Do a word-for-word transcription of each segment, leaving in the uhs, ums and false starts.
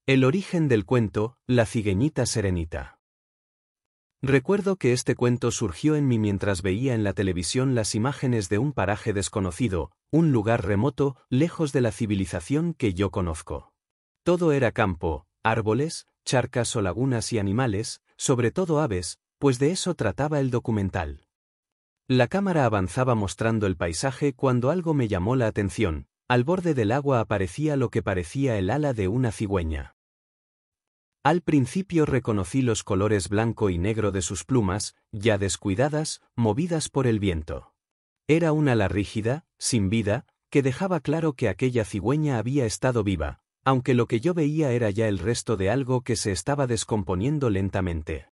El origen del cuento, La cigüeñita serenita. Recuerdo que este cuento surgió en mí mientras veía en la televisión las imágenes de un paraje desconocido, un lugar remoto, lejos de la civilización que yo conozco. Todo era campo, árboles, charcas o lagunas y animales, sobre todo aves, pues de eso trataba el documental. La cámara avanzaba mostrando el paisaje cuando algo me llamó la atención. Al borde del agua aparecía lo que parecía el ala de una cigüeña. Al principio reconocí los colores blanco y negro de sus plumas, ya descuidadas, movidas por el viento. Era un ala rígida, sin vida, que dejaba claro que aquella cigüeña había estado viva, aunque lo que yo veía era ya el resto de algo que se estaba descomponiendo lentamente.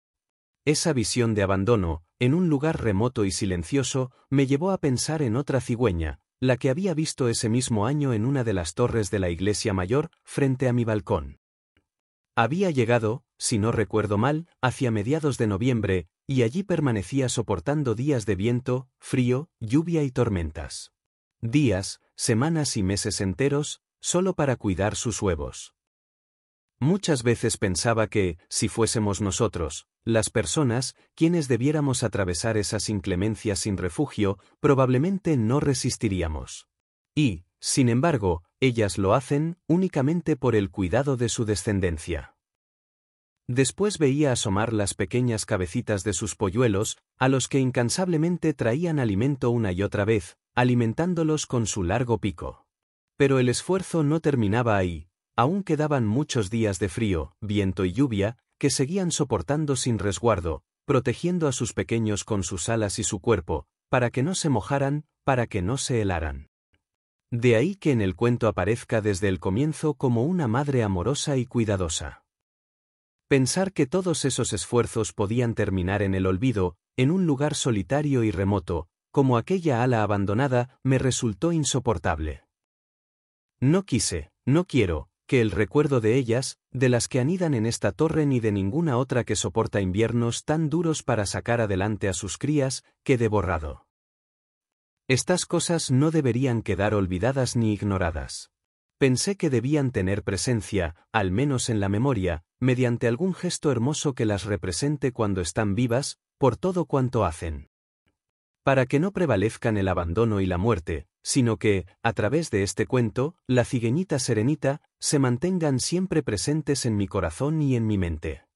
Esa visión de abandono, en un lugar remoto y silencioso, me llevó a pensar en otra cigüeña, la que había visto ese mismo año en una de las torres de la iglesia mayor, frente a mi balcón. Había llegado, si no recuerdo mal, hacia mediados de noviembre, y allí permanecía soportando días de viento, frío, lluvia y tormentas. Días, semanas y meses enteros, solo para cuidar sus huevos. Muchas veces pensaba que, si fuésemos nosotros, las personas, quienes debiéramos atravesar esas inclemencias sin refugio, probablemente no resistiríamos. Y, sin embargo, ellas lo hacen únicamente por el cuidado de su descendencia. Después veía asomar las pequeñas cabecitas de sus polluelos, a los que incansablemente traían alimento una y otra vez, alimentándolos con su largo pico. Pero el esfuerzo no terminaba ahí, aún quedaban muchos días de frío, viento y lluvia, que seguían soportando sin resguardo, protegiendo a sus pequeños con sus alas y su cuerpo, para que no se mojaran, para que no se helaran. De ahí que en el cuento aparezca desde el comienzo como una madre amorosa y cuidadosa. Pensar que todos esos esfuerzos podían terminar en el olvido, en un lugar solitario y remoto, como aquella ala abandonada, me resultó insoportable. No quise, no quiero, que el recuerdo de ellas, de las que anidan en esta torre ni de ninguna otra que soporta inviernos tan duros para sacar adelante a sus crías, quede borrado. Estas cosas no deberían quedar olvidadas ni ignoradas. Pensé que debían tener presencia, al menos en la memoria, mediante algún gesto hermoso que las represente cuando están vivas, por todo cuanto hacen. Para que no prevalezcan el abandono y la muerte, sino que, a través de este cuento, la cigüeñita serenita, se mantengan siempre presentes en mi corazón y en mi mente.